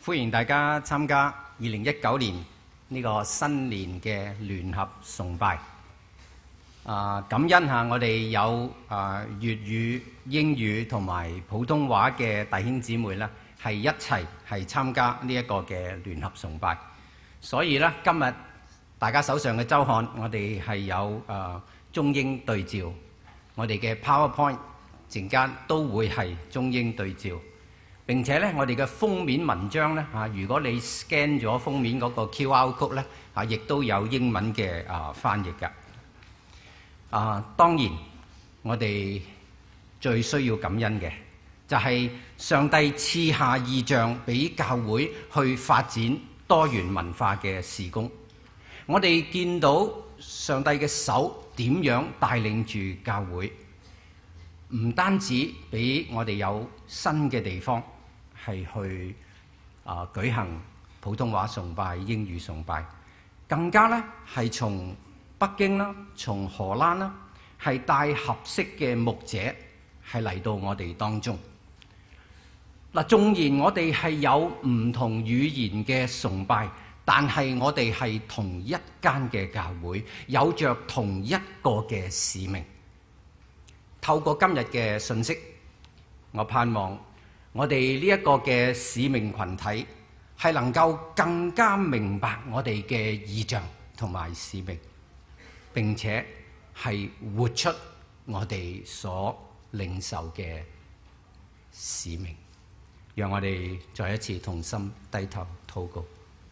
歡迎大家參加2019年呢個新年嘅聯合崇拜。感恩下我哋有粵語、英語同埋普通話嘅弟兄姊妹呢，係一齊係參加呢一個嘅聯合崇拜。所以呢，今日大家手上嘅周刊，我哋係有中英對照，我哋嘅 PowerPoint 陣間都會係中英對照。並且咧，我哋嘅封面文章咧如果你 scan 咗封面嗰個 QR code 咧亦都有英文嘅翻譯㗎。當然，我哋最需要感恩嘅就係上帝賜下異象俾教會去發展多元文化嘅事工。我哋見到上帝嘅手點樣帶領住教會，唔單止俾我哋有新嘅地方係去舉行普通話崇拜、英語崇拜，更加咧係從北京啦、從荷蘭啦，係帶合適嘅牧者係嚟到我哋當中。嗱，縱然我哋係有唔同語言嘅崇拜，但係我哋係同一間嘅教會，有着同一個嘅使命。透過今日嘅信息，我盼望我哋呢一個嘅使命群體係能夠更加明白我哋嘅異象同埋使命，並且係活出我哋所領受嘅使命。讓我哋再一次同心低頭禱告。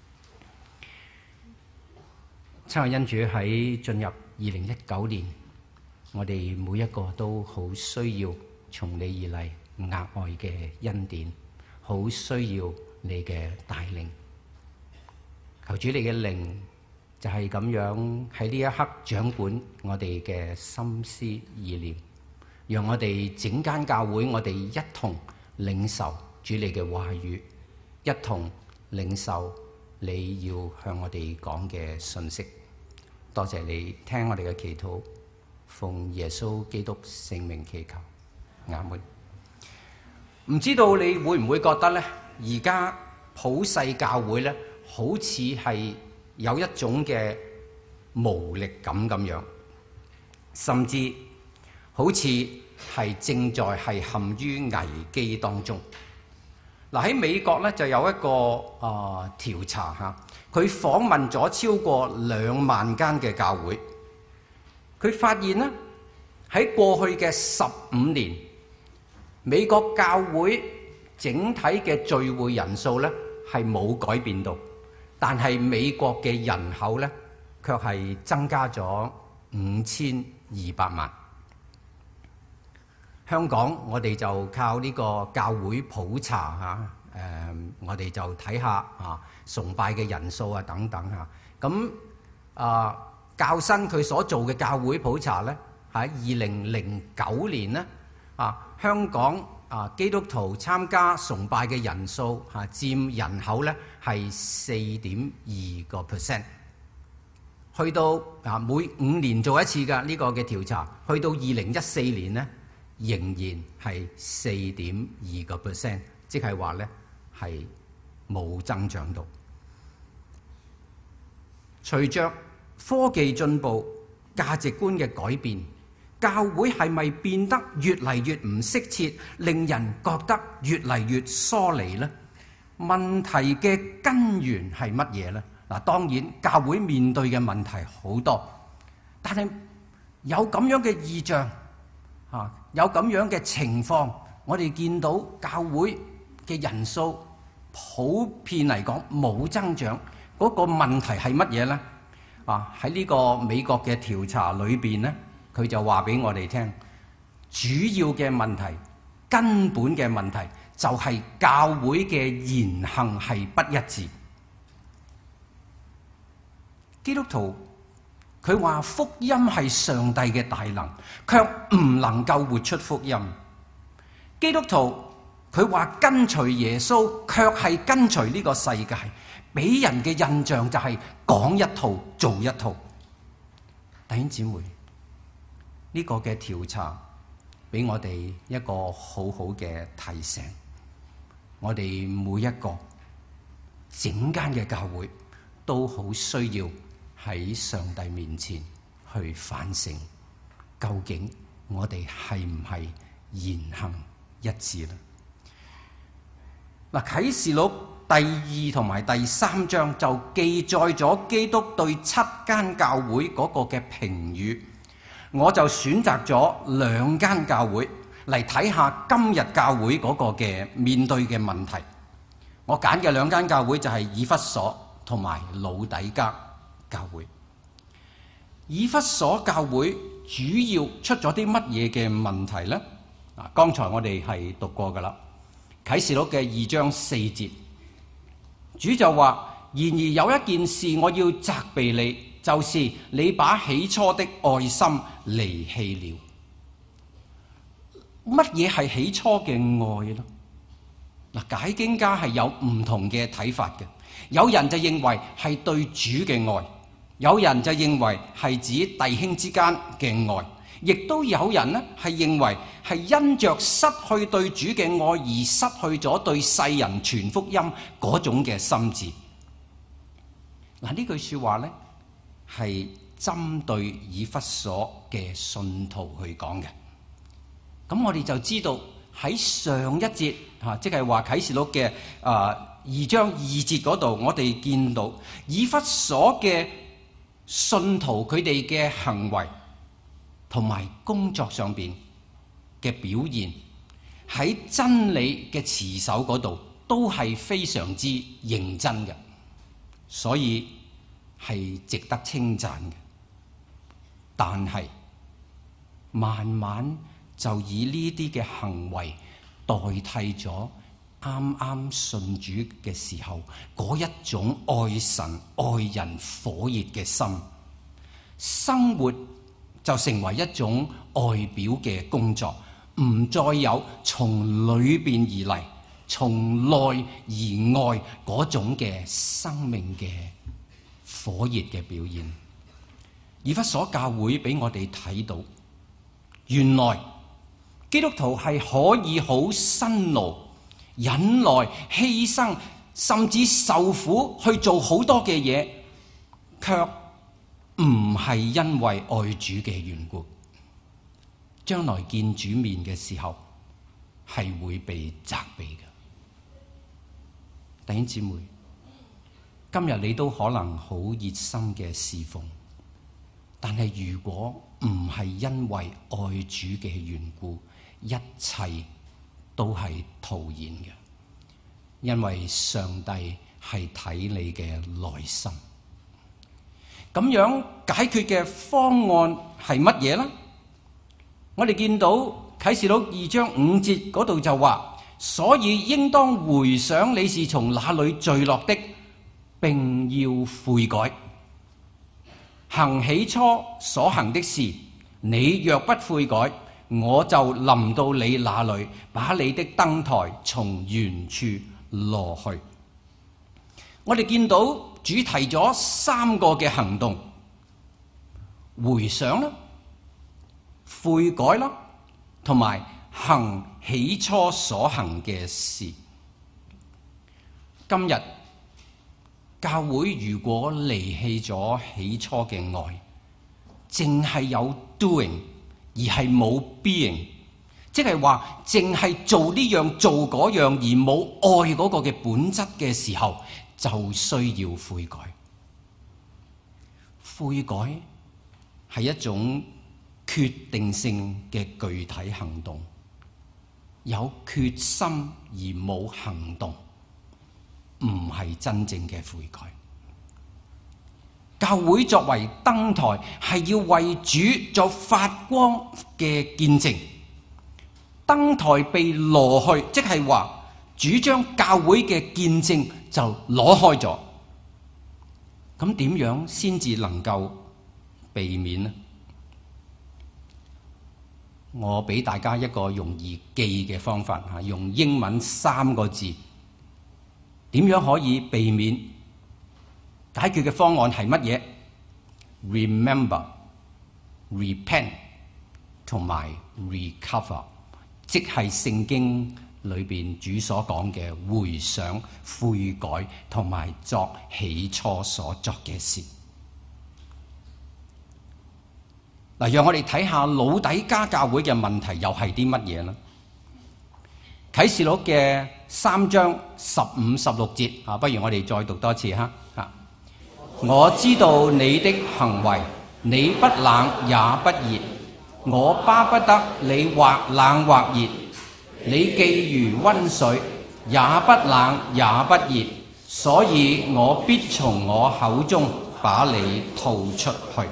親愛恩主，喺進入2019年，我哋每一個都好需要從你而嚟額外嘅恩典，好需要你嘅帶領。求主你嘅靈就係咁樣喺呢一刻掌管我哋嘅心思意念，讓我哋整間教會，我哋一同領受主你嘅話語，一同領受你要向我哋講嘅信息。多謝你聽我哋嘅祈禱，奉耶穌基督聖名祈求，阿門。唔知道你會唔會覺得呢？而家普世教會呢，好似係有一種嘅無力感咁樣，甚至好似係正在係陷於危機當中。嗱，喺美國呢，就有一個調查嚇，佢訪問咗超過2萬間嘅教會，佢發現呢，喺過去嘅15年，美國教會整體嘅聚會人數咧係冇改變到，但係美國嘅人口咧卻係增加咗5200萬。香港我哋就靠呢個教會普查我哋就睇下崇拜嘅人數等等咁教新佢所做嘅教會普查咧，喺2009年咧香港基督徒參加崇拜嘅人數佔人口咧係 4.2%， 去到每5年做一次嘅呢個嘅調查，去到2014年咧仍然係 4.2%， 即係話咧係冇增長到。隨着科技進步、價值觀嘅改變，教會係咪變得越嚟越唔適切，令人覺得越嚟越疏離呢？問題嘅根源係乜嘢呢？當然教會面對嘅問題好多，但係有咁樣嘅異象有咁樣嘅情況，我哋見到教會嘅人數普遍嚟講冇增長，嗰個問題係乜嘢呢？喺呢個美國嘅調查裏邊呢，佢就話俾我哋聽，主要嘅問題、根本嘅問題就係教會嘅言行係不一致。基督徒佢話福音係上帝嘅大能，卻唔能夠活出福音。基督徒佢話跟隨耶穌，卻係跟隨呢個世界，俾人嘅印象就係講一套做一套。弟兄姊妹，呢個嘅調查俾我哋一個好好嘅提醒，我哋每一個整間嘅教會都好需要喺上帝面前去反省，究竟我哋係唔係言行一致呢？嗱，啟示錄第2同埋第3章就記載咗基督對7間教會嗰個嘅評語，我就選擇咗2間教會嚟睇下今日教會嗰個嘅面對嘅問題。我揀嘅2間教會就係以弗所同埋老底嘉教會。以弗所教會主要出咗啲乜嘢嘅問題呢？剛才我哋係讀過噶啦，啟示錄嘅2章4節，主就話：然而有一件事我要責備你，就是你把起初的愛心離棄了。乜嘢係起初嘅愛呢？嗱，解經家係有唔同嘅睇法嘅，有人就認為係對主嘅愛，有人就認為係指弟兄之間嘅愛，亦都有人呢係認為係因着失去對主嘅愛而失去咗對世人傳福音嗰種嘅心志。嗱，呢句說話呢係針對以弗所嘅信徒去講嘅。咁我哋就知道喺上一節即係話啟示錄嘅2章2節嗰度，我哋見到以弗所嘅信徒佢哋嘅行為同埋工作上邊嘅表現，喺真理嘅持守嗰度都係非常之認真嘅，所以係值得稱讚嘅。但係慢慢就以呢啲嘅行為代替咗啱啱信主嘅時候嗰一種愛神愛人火熱嘅心，生活就成為一種外表嘅工作，唔再有從裏邊而嚟、從內而外嗰種嘅生命嘅火熱嘅表現。以弗所教會俾我哋睇到，原來基督徒係可以好辛勞、忍耐、犧牲，甚至受苦去做好多嘅嘢，卻唔係因為愛主嘅緣故，將來見主面嘅時候係會被責備嘅。弟兄姊妹，今日你都可能好熱心嘅侍奉，但係如果唔係因為愛主嘅緣故，一切都係徒然嘅，因為上帝係睇你嘅內心。咁樣解決嘅方案係乜嘢呢？我哋見到啟示錄2章5節嗰度就話，所以應當回想你是從哪裏墜落的，並要悔改，行起初所行的事。你若不悔改，我就臨到你那裏，把你的燈台從原處挪去。我哋見到主提咗3個嘅行動：回想啦、悔改啦，同埋行起初所行嘅事。今日教會如果離棄咗起初嘅愛，淨係有 doing 而係冇 being， 即係話淨係做呢樣做嗰樣而冇愛嗰個嘅本質嘅時候，就需要悔改。悔改係一種決定性嘅具體行動，有決心而冇行動，唔係真正嘅悔改。教會作為燈台，係要為主作發光嘅見證。燈台被挪去，即係話主將教會嘅見證就攞開咗。咁點樣先至能夠避免呢？我俾大家一個容易記嘅方法，用英文3個字，點樣可以避免？解決嘅方案係乜嘢？ Remember、Repent 同埋 Recover， 即係聖經裏邊主所講嘅回想、悔改同埋作起初所作嘅事。嗱，讓我哋睇下老底嘉教會嘅問題又係啲乜嘢呢？啟示錄嘅3章15、16節不如我哋再讀多次哈。我知道你的行為，你不冷也不熱，我巴不得你或冷或熱，你既如溫水，也不冷也不熱，所以我必從我口中把你吐出去。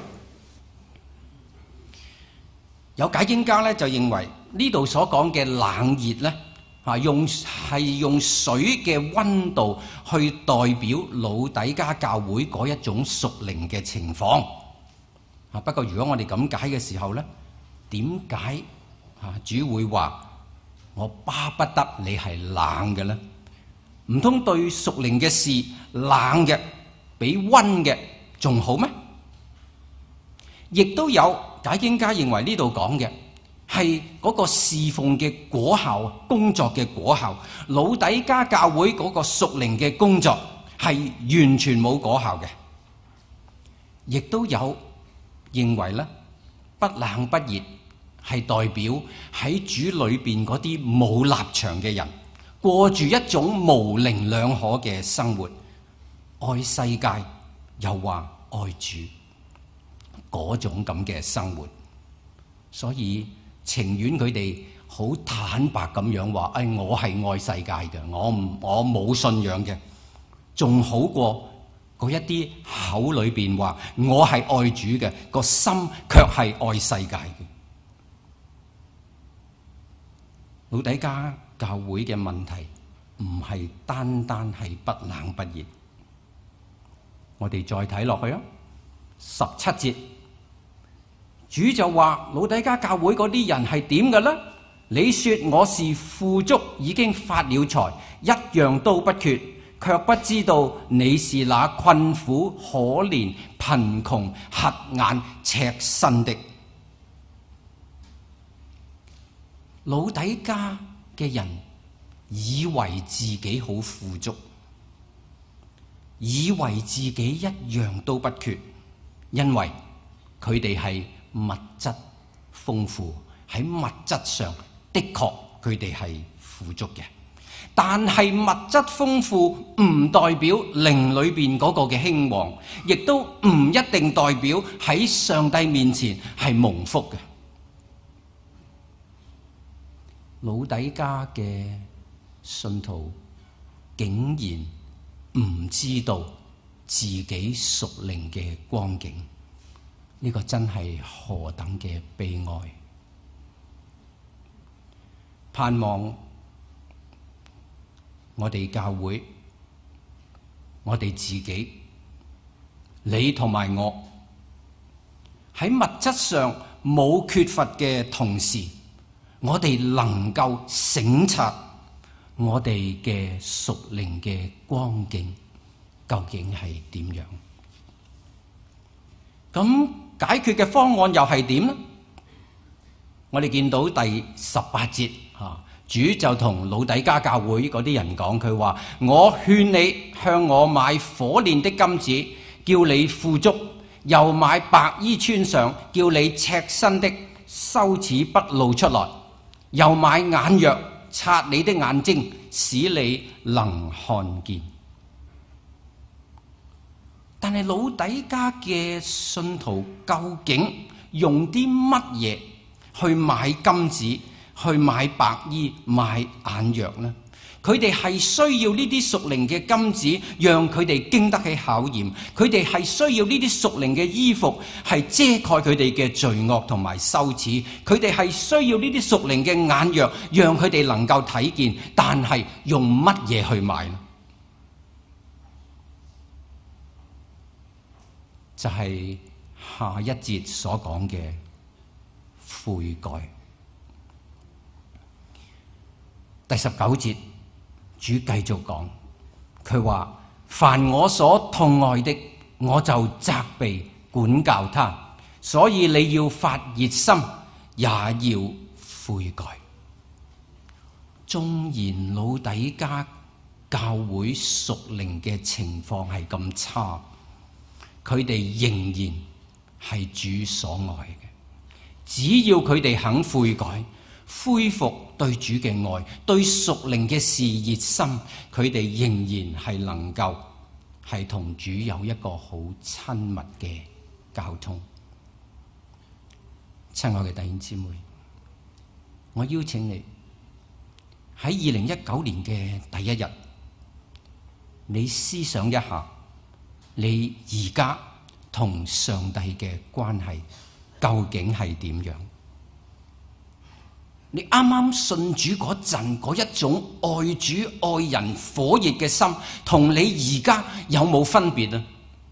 有解經家咧就認為呢度所講嘅冷熱咧，用水嘅溫度去代表老底嘉教會嗰一種屬靈嘅情況。不過如果我哋咁解嘅時候咧，點解主會話我巴不得你係冷嘅呢？唔通對屬靈嘅事冷嘅比溫嘅仲好咩？亦都有解經家認為呢度講嘅係嗰個侍奉嘅果效，工作嘅果效。老底嘉教會嗰個屬靈嘅工作係完全冇果效嘅。亦都有認為咧，不冷不熱係代表喺主裏邊嗰啲冇立場嘅人，過住一種模棱兩可嘅生活，愛世界又話愛主嗰種咁嘅生活。所以情願佢哋好坦白咁樣話，我係愛世界嘅，我冇信仰嘅，仲好過嗰一啲口裏邊話我係愛主嘅，個心卻係愛世界嘅。老底嘉教會嘅問題唔係單單係不冷不熱。我哋再睇落去17節，主就話老底嘉教會嗰啲人係點嘅呢？你說我是富足，已經發了財，一樣都不缺，卻不知道你是那困苦、可憐、貧窮、瞎眼、赤身的。老底嘉嘅人以為自己好富足，以為自己一樣都不缺，因為佢哋係物質豐富，喺物質上的確佢哋係富足嘅。但係物質豐富唔代表靈裏邊嗰個嘅興旺，亦都唔一定代表喺上帝面前係蒙福嘅。老底嘉嘅信徒竟然唔知道自己屬靈嘅光景，呢個真係何等嘅悲哀！盼望我哋教會，我哋自己，你同埋我喺物質上冇缺乏嘅同時，我哋能夠省察我哋嘅屬靈嘅光景究竟係點樣？咁解決嘅方案又係點呢？我哋見到第18節主就同老底嘉教會嗰啲人講，佢話：我勸你向我買火煉的金子，叫你富足；又買白衣穿上，叫你赤身的羞恥不露出來；又買眼藥擦你的眼睛，使你能看見。但係老底嘉嘅信徒究竟用啲乜嘢去買金子，去買白衣，買眼藥呢？佢哋係需要呢啲屬靈嘅金子，讓佢哋經得起考驗；佢哋係需要呢啲屬靈嘅衣服，係遮蓋佢哋嘅罪惡同埋羞恥；佢哋係需要呢啲屬靈嘅眼藥，讓佢哋能夠睇見。但係用乜嘢去買呢？就係下一節所講嘅悔改。第19節，主繼續講，佢話：凡我所痛愛的，我就責備管教他，所以你要發熱心，也要悔改。 縱然老底嘉教會屬靈嘅情況係咁差，佢哋仍然係主所愛嘅。只要佢哋肯悔改，恢復對主嘅愛，對屬靈嘅事熱心，佢哋仍然係能夠係同主有一個好親密嘅交通。親愛嘅弟兄姊妹，我邀請你喺2019年嘅第一日，你思想一下，你而家同上帝嘅關係究竟係點樣？你啱啱信主嗰陣嗰一種愛主愛人火熱嘅心，同你而家有冇分別啊？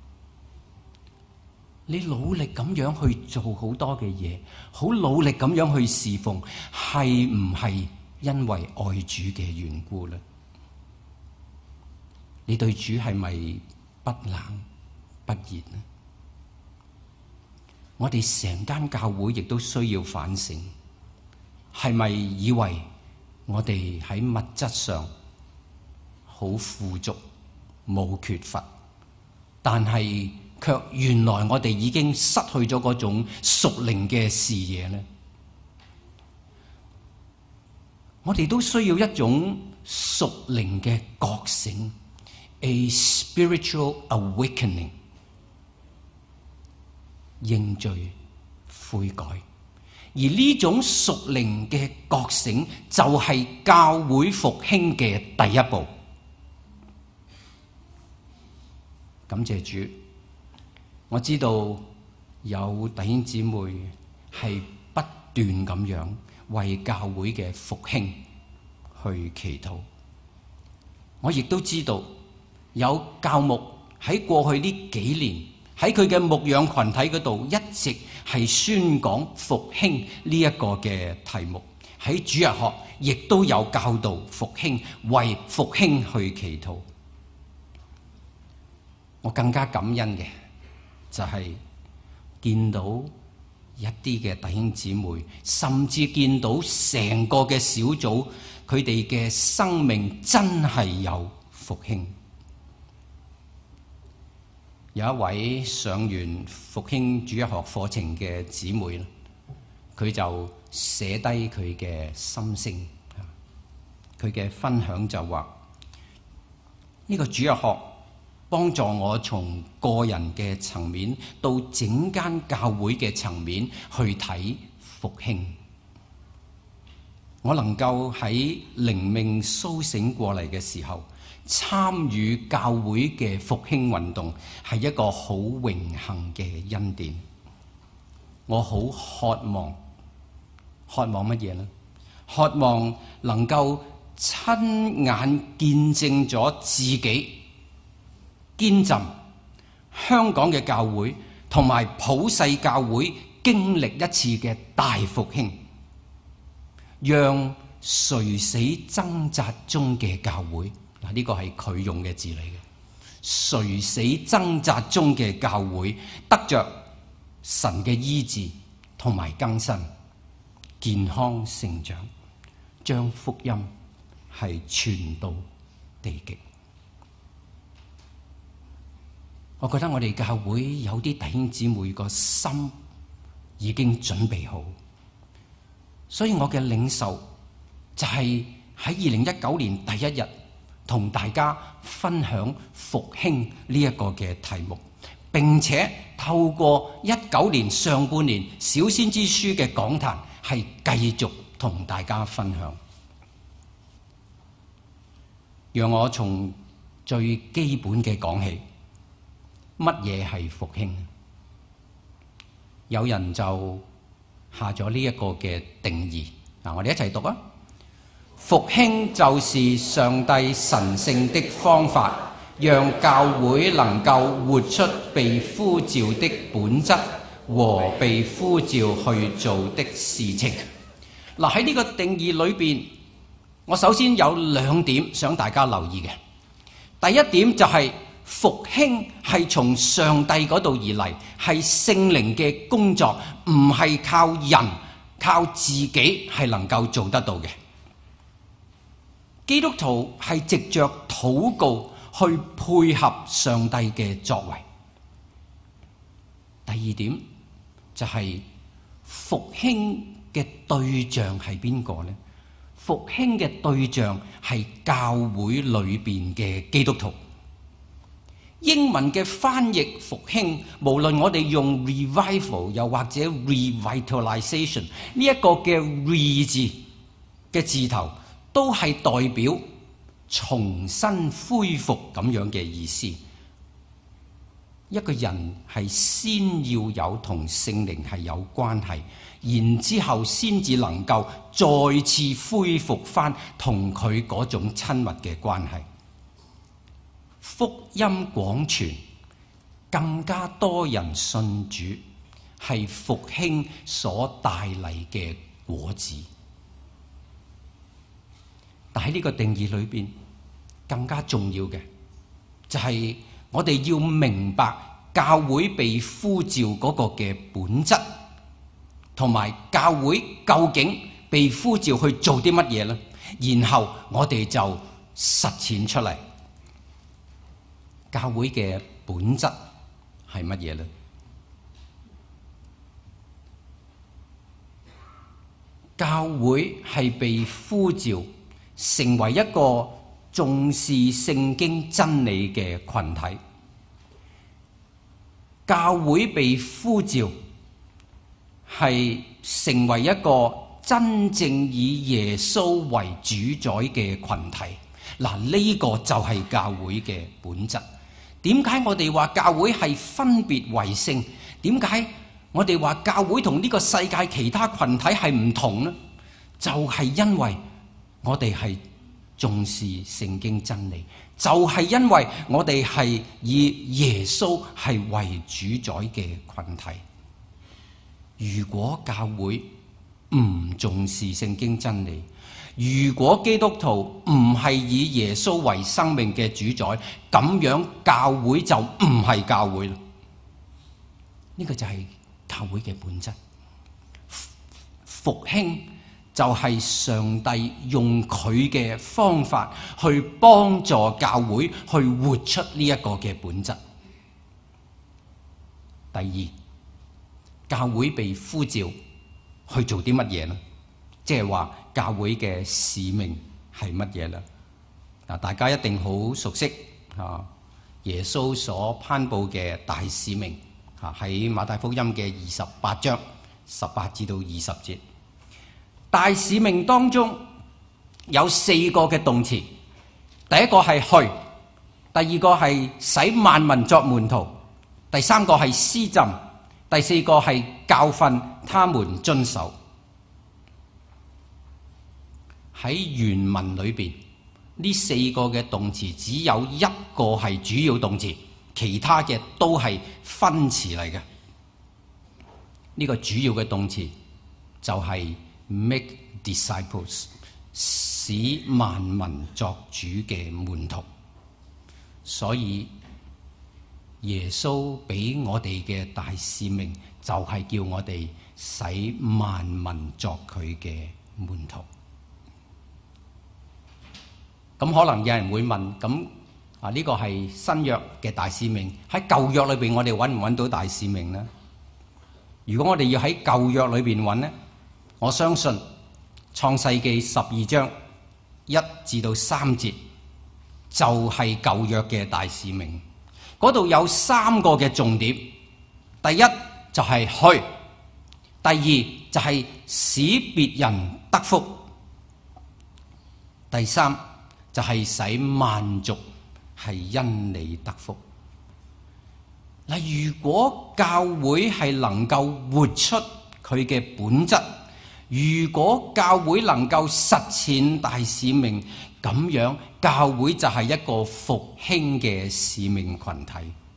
你努力咁樣去做好多嘅嘢，好努力咁樣去侍奉，係唔係因為愛主嘅緣故呢？你對主係咪不冷不熱呢？我哋成間教會亦都需要反省，係咪以為我哋喺物質上好富足冇缺乏，但係卻原來我哋已經失去咗嗰種屬靈嘅視野呢？我哋都需要一種屬靈嘅覺醒， a spiritual awakening， 認罪悔改。而呢種屬靈嘅覺醒就係教會復興嘅第一步。感謝主，我知道有弟兄姊妹係不斷咁樣為教會嘅復興去祈禱。我亦都知道有教牧喺過去呢幾年喺佢嘅牧養群體嗰度一直係宣講復興呢一個嘅題目，喺主日學亦都有教導復興，為復興去祈禱。我更加感恩嘅就係見到一啲嘅弟兄姊妹，甚至見到成個嘅小組，佢哋嘅生命真係有復興。有一位上完復興主日學課程嘅姊妹，佢就寫低佢嘅心聲，佢嘅分享就話：呢個主日學幫助我從個人嘅層面到整間教會嘅層面去睇復興。我能夠喺靈命甦醒過嚟嘅時候參與教會嘅復興運動，係一個好榮幸嘅恩典。我好渴望乜嘢呢？渴望能夠親眼見證咗自己堅振香港嘅教會同埋普世教會經歷一次嘅大復興，讓垂死掙扎中嘅教會，嗱，呢個係佢用嘅字嚟嘅，垂死掙扎中嘅教會得着神嘅醫治同埋更新，健康成長，將福音係傳到地極。我覺得我哋教會有啲弟兄姊妹個心已經準備好，所以我嘅領受就係喺2019年第一日同大家分享復興呢一個嘅題目，並且透過19年上半年小先知書嘅講壇係繼續同大家分享。讓我從最基本嘅講起。乜嘢係復興？有人就下咗呢一個嘅定義。我哋一齊讀啊！復興就是上帝神聖的方法，讓教會能夠活出被呼召的本質和被呼召去做的事情。嗱，喺呢個定義裏邊，我首先有兩點想大家留意嘅。第一點就係復興係從上帝嗰度而嚟，係聖靈嘅工作，唔係靠人靠自己係能夠做得到嘅。 基督徒係藉着禱告去配合上帝嘅作為。第二點就係復興嘅對象係邊個呢？復興嘅對象係教會裏邊嘅基督徒。英文嘅翻譯復興，無論我哋用 revival 又或者 revitalization 呢一個嘅 re 字嘅字頭，都係代表重新恢復咁樣嘅意思。一個人係先要有同聖靈係有關係，然之後先至能夠再次恢復翻同佢嗰種親密嘅關係。福音廣傳，更加多人信主，係復興所帶嚟嘅果子。但喺呢個定義裏邊，更加重要嘅就係我哋要明白教會被呼召嗰個嘅本質，同埋教會究竟被呼召去做啲乜嘢呢？然後我哋就實踐出嚟。教會嘅本質係乜嘢呢？教會係被呼召成為一個重視聖經真理嘅群體。教會被呼召係成為一個真正以耶穌為主宰嘅群體。嗱，呢個就係教會嘅本質。點解我哋話教會係分別為聖？點解我哋話教會同呢個世界其他群體係唔同呢？就係因為我哋係重視聖經真理，就係因為我哋係以耶穌係為主宰嘅群體。如果教會唔重視聖經真理，如果基督徒唔係以耶穌為生命嘅主宰，咁樣教會就唔係教會啦。呢個就係教會嘅本質。復興就係上帝用佢嘅方法去幫助教會去活出呢一個嘅本質。第二，教會被呼召去做啲乜嘢呢？即係話教會嘅使命係乜嘢呢？嗱，大家一定好熟悉耶穌所頒布嘅大使命，喺馬太福音嘅28章18至到20節。大使命當中有4個嘅動詞，第一個係去，第二個係使萬民作門徒，第三個係施浸，第四個係教訓他們遵守。喺原文裏邊，呢4個嘅動詞只有一個係主要動詞，其他嘅都係分詞嚟嘅。呢個主要嘅動詞就係 make disciples， 使萬民作主嘅門徒。所以耶穌俾我哋嘅大使命就係叫我哋使萬民作佢嘅門徒。咁可能有人會問，咁呢個係新約嘅大使命，喺舊約裏邊我哋揾唔揾到大使命呢？如果我哋要喺舊約裏邊揾呢，我相信創世記12章1至到3節就係舊約嘅大使命。嗰度有3個嘅重點，第一就係去，第二就係使別人得福，第三就係使萬族係因你得福。嗱，如果教會係能夠活出佢嘅本質，如果教會能夠實踐大使命，咁樣教會就係一個復興嘅使命群體。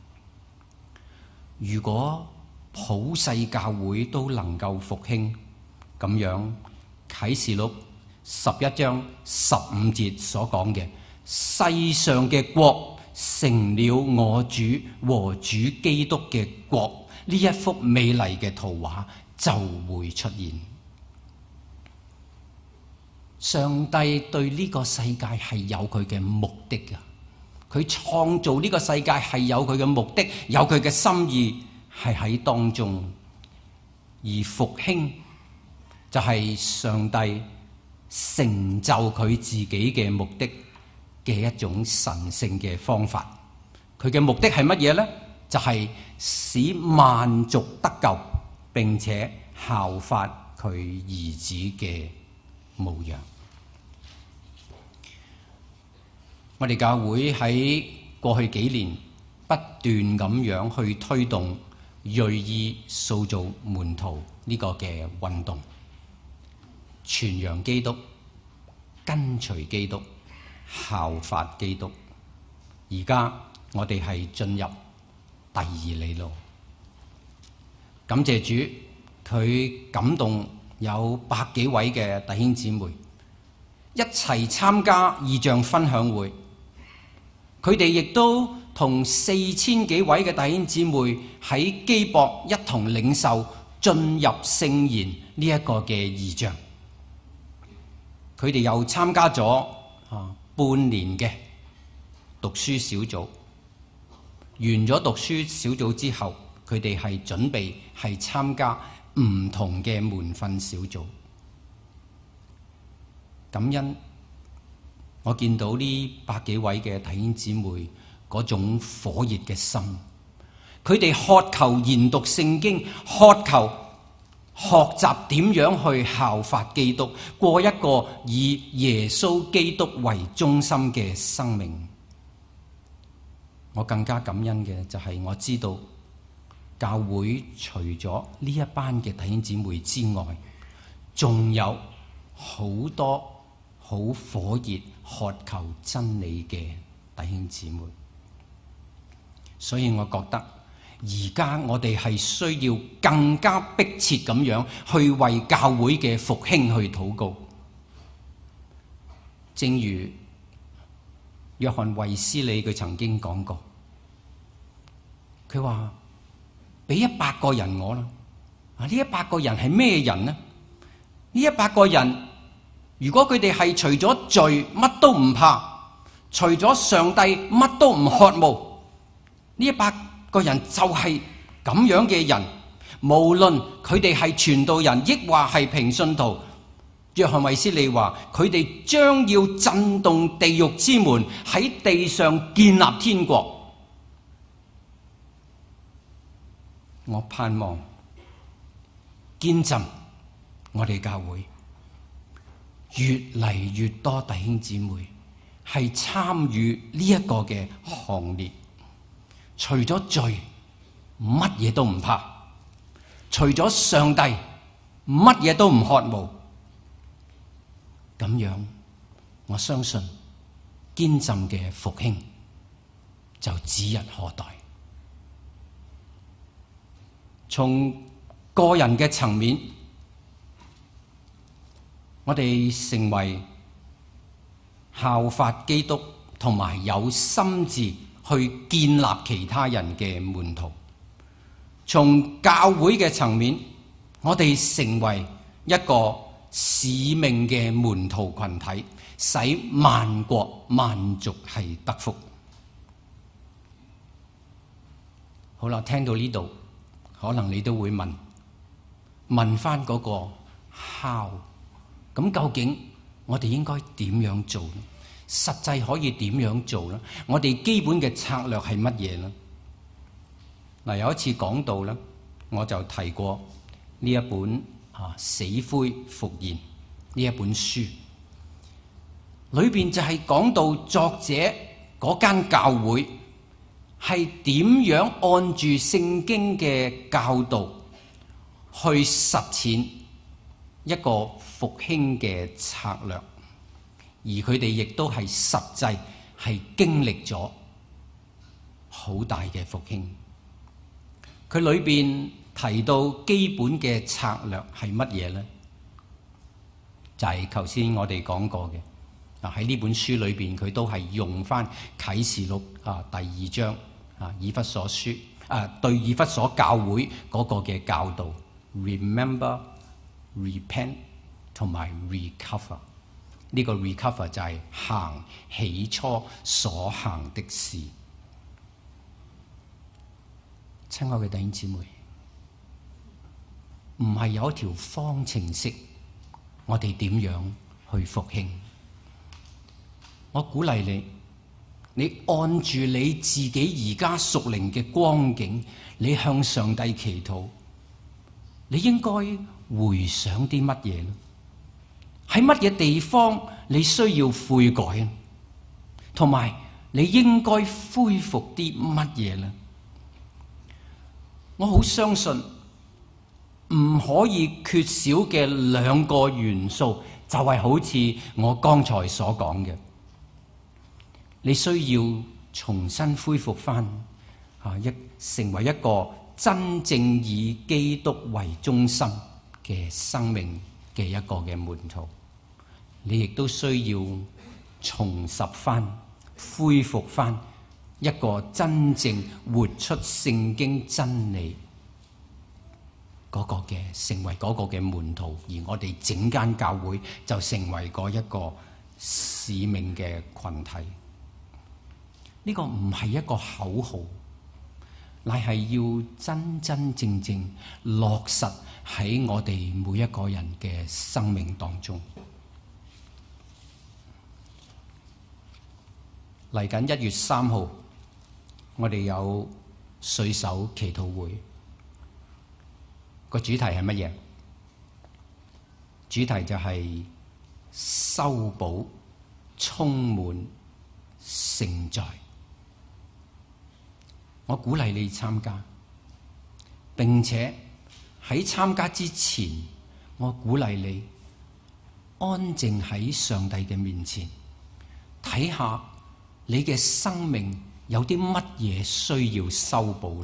如果普世教會都能夠復興，咁樣啟示錄11章15節所講嘅世上嘅國成了我主和主基督嘅國，呢一幅美麗嘅圖畫就會出現。 上帝對呢個世界係有佢嘅目的嘅，佢創造呢個世界係有佢嘅目的，有佢嘅心意係喺當中。而復興就係上帝成就佢自己嘅目的嘅一種神聖嘅方法。佢嘅目的係乜嘢呢？就係使萬族得救，並且效法佢兒子嘅模樣。我哋教會喺過去幾年不斷咁樣去推動銳意塑造門徒呢個嘅運動，傳揚基督，跟隨基督，效法基督。而家我哋係進入第二里路。感謝主，佢感動有百幾位嘅弟兄姊妹一齊參加異象分享會。佢哋亦都同4000幾位嘅弟兄姊妹喺基博一同領受進入聖言呢一個嘅異象。佢哋又參加咗半年嘅讀書小組，完咗讀書小組之後，佢哋係準備係參加唔同嘅門訓小組。感恩我見到呢百幾位嘅弟兄姊妹嗰種火熱嘅心，佢哋渴求研讀聖經，渴求學習點樣去效法基督，過一個以耶穌基督為中心嘅生命。我更加感恩嘅就係我知道教會除咗呢一班嘅弟兄姊妹之外，仲有好多好火熱渴求真理嘅弟兄姊妹。所以我覺得而家我哋係需要更加迫切咁樣去為教會嘅復興去禱告。正如約翰衛斯理佢曾經講過，佢話俾100個人我啦，呢100個人係咩人呢？呢100個人如果佢哋係除咗罪乜都唔怕，除咗上帝乜都唔渴慕，呢100個人就係咁樣嘅人。無論佢哋係傳道人抑或係平信徒，約翰衛斯理話佢哋將要震動地獄之門，喺地上建立天國。我盼望堅振我哋教會越嚟越多弟兄姊妹係參與呢一個嘅行列，除咗罪乜嘢都唔怕，除咗上帝乜嘢都唔渴慕。咁樣我相信堅振嘅復興就指日可待。從個人嘅層面，我哋成為效法基督同埋有心志去建立其他人嘅門徒。從教會嘅層面，我哋成為一個使命嘅門徒群體，使萬國萬族係得福。好啦，聽到呢度，可能你都會問翻嗰個 how， 咁究竟我哋應該點樣做呢？實際可以點樣做呢？我哋基本嘅策略係乜嘢呢？嗱，有一次講到呢，我就提過呢一本死灰復燃呢一本書，裏邊就係講到作者嗰間教會係點樣按住聖經嘅教導去實踐一個復興嘅策略，而佢哋亦都係實際係經歷咗好大嘅復興。佢裏邊提到基本嘅策略係乜嘢呢？就係頭先我哋講過嘅。喺呢本書裏邊，佢都係用翻啟示錄第2章以弗所書對以弗所教會嗰個嘅教導 ，remember、repent 同埋 recover， 呢個 recover 就係行起初所行的事。親愛嘅弟兄姊妹，唔係有一條方程式，我哋點樣去復興？我鼓勵你，你按住你自己而家屬靈嘅光景，你向上帝祈禱。你應該回想啲乜嘢呢？喺乜嘢地方你需要悔改？同埋你應該恢復啲乜嘢呢？我好相信唔可以缺少嘅兩個元素，就係好似我剛才所講嘅，你需要重新恢復翻成為一個真正以基督為中心嘅生命嘅一個嘅門徒。你亦都需要重拾翻、恢復翻一個真正活出聖經真理嗰個嘅，成為嗰個嘅門徒，而我哋整間教會就成為嗰一個使命嘅群體。呢個唔係一個口號，乃係要真真正正落實喺我哋每一個人嘅生命當中。嚟緊1月3號，我哋有水手祈禱會，個主題係乜嘢？主題就係修補、充滿、承載。我鼓勵你參加，並且喺參加之前，我鼓勵你安靜喺上帝嘅面前，睇下你嘅生命有啲乜嘢需要修補。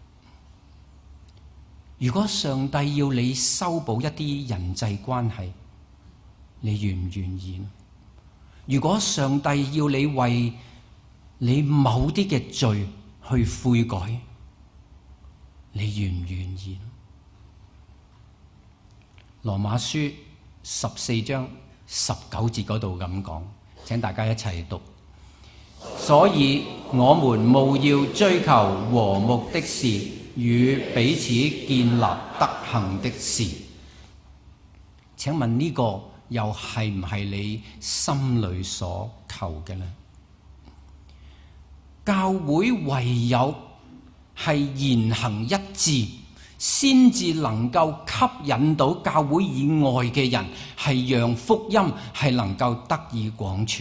如果上帝要你修補一啲人際關係，你願唔願意？如果上帝要你為你某啲嘅罪去悔改，你願唔願意？羅馬書14章19節嗰度咁講，請大家一齊讀。所以我們務要追求和睦的事，與彼此建立德行的事。請問呢個又係唔係你心裏所求嘅呢？教會唯有係言行一致，先至能夠吸引到教會以外嘅人，係讓福音係能夠得以廣傳。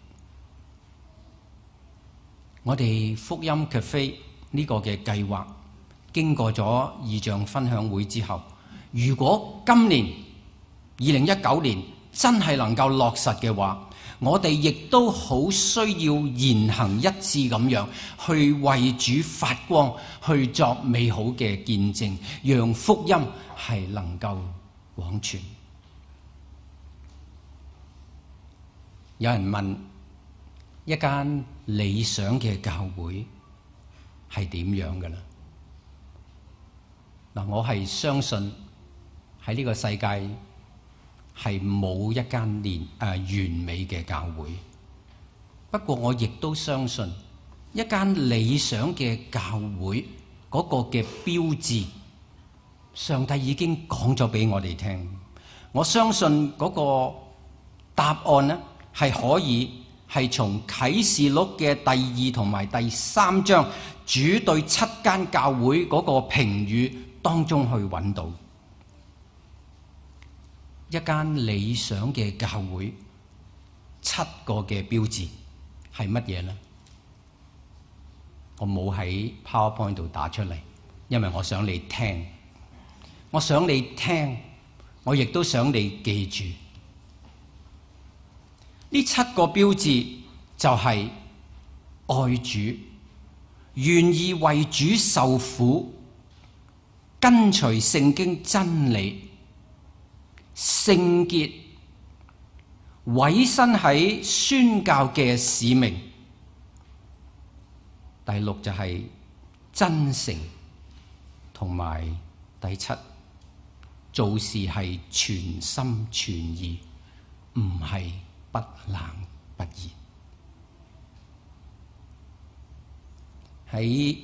我哋福音 cafe 呢個嘅計劃經過咗異象分享會之後，如果今年2019年真係能夠落實嘅話，我哋亦都好需要言行一致咁樣去為主發光，去作美好嘅見證，讓福音係能夠廣傳。有人問，一間理想嘅教會係點樣嘅呢？嗱，我係相信喺呢個世界係冇一間完美嘅教會。不過我亦都相信一間理想嘅教會嗰個嘅標誌，上帝已經講咗俾我哋聽。我相信嗰個答案呢，係可以係從啟示錄嘅第2同埋第3章主對7間教會嗰個評語當中去揾到。一間理想嘅教會7個嘅標誌係乜嘢呢？我冇喺 PowerPoint 度打出嚟，因為我想你聽，我想你聽，我亦都想你記住。呢7個標誌就係愛主、願意為主受苦、跟隨聖經真理、聖潔、委身喺宣教嘅使命。第6就係真誠，同埋第7做事係全心全意，唔係不冷不熱。喺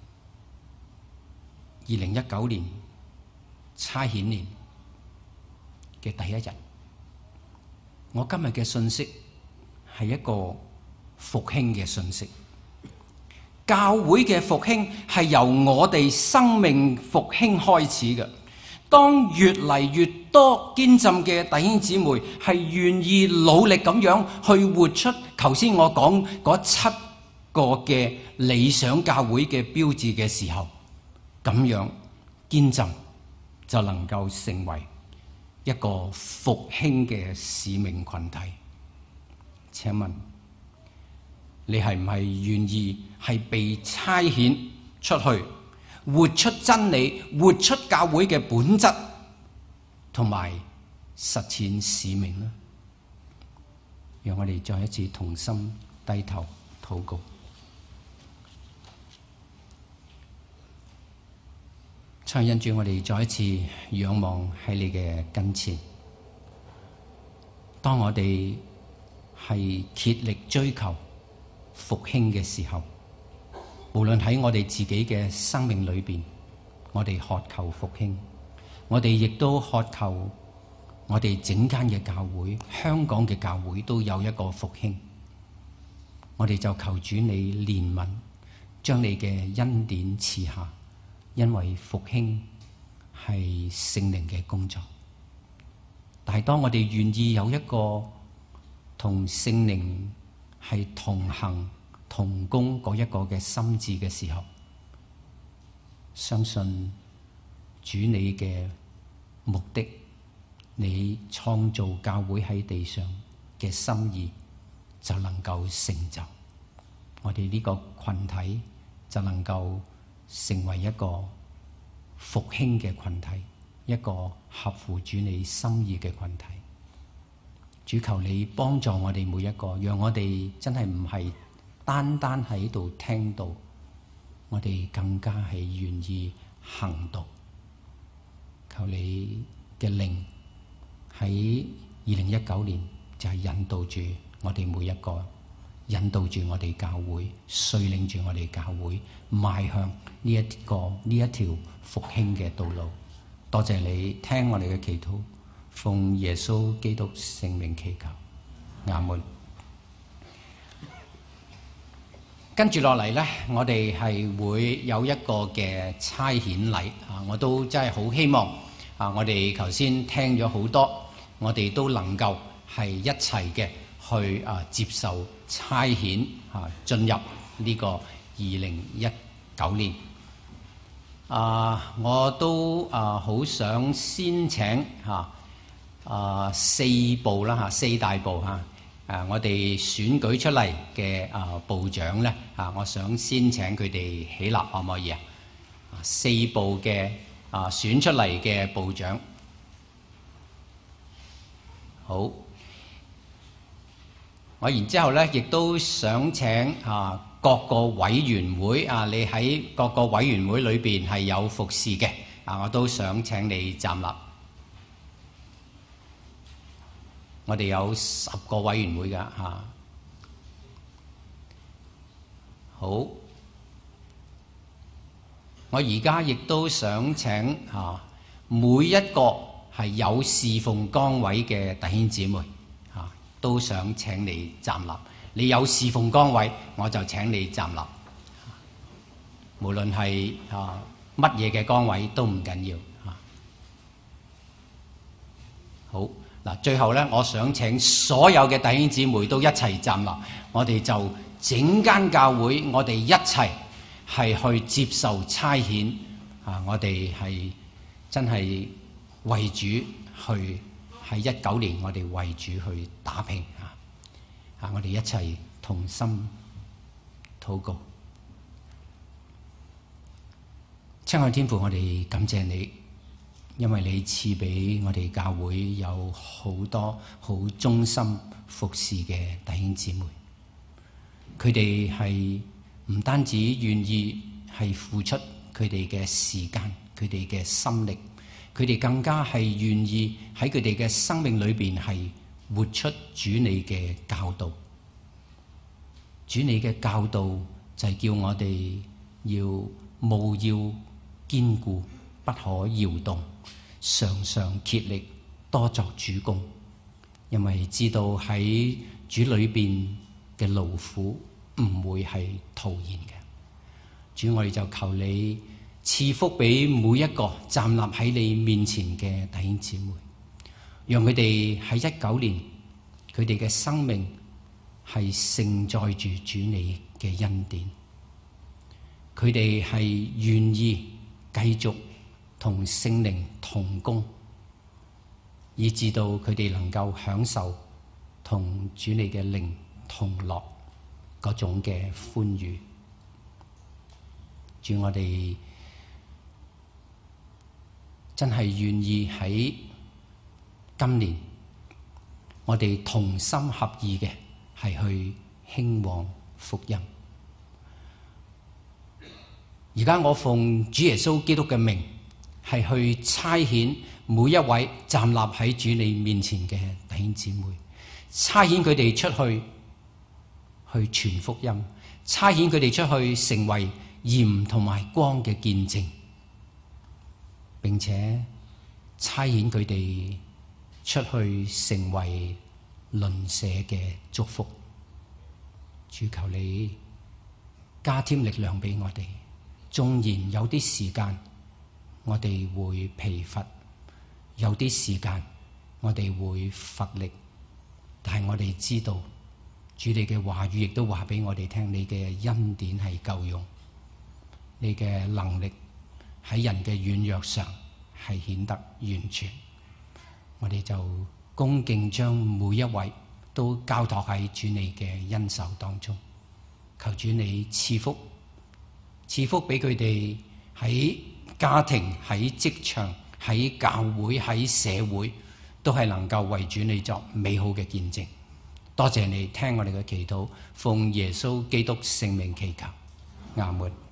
2019年差遣年嘅第一日，我今日嘅信息係一個復興嘅信息。教會嘅復興係由我哋生命復興開始嘅。當越嚟越多堅振嘅弟兄姊妹係願意努力咁樣去活出頭先我講嗰7個嘅理想教會嘅標誌嘅時候，咁樣堅振就能夠成為一個復興嘅使命群體。請問你係唔係願意係被差遣出去，活出真理，活出教會嘅本質，同埋實踐使命呢？讓我哋再一次同心低頭禱告。親恩主，我哋再一次仰望喺你嘅跟前。當我哋係竭力追求復興嘅時候，無論喺我哋自己嘅生命裏邊，我哋渴求復興，我哋亦都渴求我哋整間嘅教會，香港嘅教會都有一個復興。我哋就求主你憐憫，將你嘅恩典賜下，因為復興係聖靈嘅工作。但係當我哋願意有一個同聖靈係同行同工嗰一個嘅心志嘅時候，相信主你嘅目的，你創造教會喺地上嘅心意就能夠成就，我哋呢個群體就能夠成為一個復興嘅群體，一個合乎主你心意嘅群體。主求你幫助我哋每一個，讓我哋真係唔係單單喺度聽到，我哋更加係願意行動。求你嘅靈喺2019年就係引導住我哋每一個，引導住我哋教會，率領住我哋教會邁向呢一條復興嘅道路。多謝你聽我哋嘅祈禱，奉耶穌基督聖名祈求，阿門。跟住落嚟呢，我哋係會有一個嘅差遣禮啊！我都真係好希望啊！我哋頭先聽咗好多，我哋都能夠係一齊嘅去接受差遣進入呢個2019年。我都好想先請四大部我哋選舉出嚟嘅部長咧我想先請佢哋起立，可唔可以啊？四部嘅選出嚟嘅部長，好。我然之後咧，亦都想請各個委員會你喺各個委員會裏邊係有服侍嘅我都想請你站立。我哋有10個委員會㗎好，我而家亦都想請每一個係有侍奉崗位嘅弟兄姊妹都想請你站立。你有侍奉崗位，我就請你站立。無論係乜嘢嘅崗位都唔緊要好。嗱，最後咧，我想請所有嘅弟兄姊妹都一齊站立，我哋就整間教會，我哋一齊係去接受差遣我哋係真係為主去喺19年，我哋為主去打拼我哋一齊同心禱告。親愛天父，我哋感謝你。因為你賜俾我哋教會有好多好忠心服侍嘅弟兄姊妹，佢哋係唔單止願意係付出佢哋嘅時間、佢哋嘅心力，佢哋更加係願意喺佢哋嘅生命裏邊係活出主你嘅教導。主你嘅教導就係叫我哋要務要堅固，不可搖動，常常竭力多作主工，因為知道喺主裏邊嘅勞苦唔會係徒然嘅。主，我哋就求你賜福俾每一個站立喺你面前嘅弟兄姊妹，讓佢哋喺19年佢哋嘅生命係承載住主你嘅恩典，佢哋係願意繼續同聖靈同工，以致到佢哋能夠享受同主你嘅靈同樂嗰種嘅歡愉。主，我哋真係願意喺今年，我哋同心合意嘅係去興旺福音。而家我奉主耶穌基督嘅名，係去差遣每一位站立喺主你面前嘅弟兄姊妹，差遣佢哋出去傳福音，差遣佢哋出去成為鹽同埋光嘅見證，並且差遣佢哋出去成為鄰舍嘅祝福。主，求你加添力量俾我哋，縱然有啲時間我哋會疲乏，有啲時間我哋會乏力，但係我哋知道主你嘅話語亦都話俾我哋聽，你嘅恩典係夠用，你嘅能力喺人嘅軟弱上係顯得完全。我哋就恭敬將每一位都交託喺主你嘅恩手當中，求主你賜福俾佢哋喺家庭、喺職場、喺教會、喺社會，都係能夠為主你作美好嘅見證。多謝你聽我哋嘅祈禱，奉耶穌基督聖名祈求，阿門。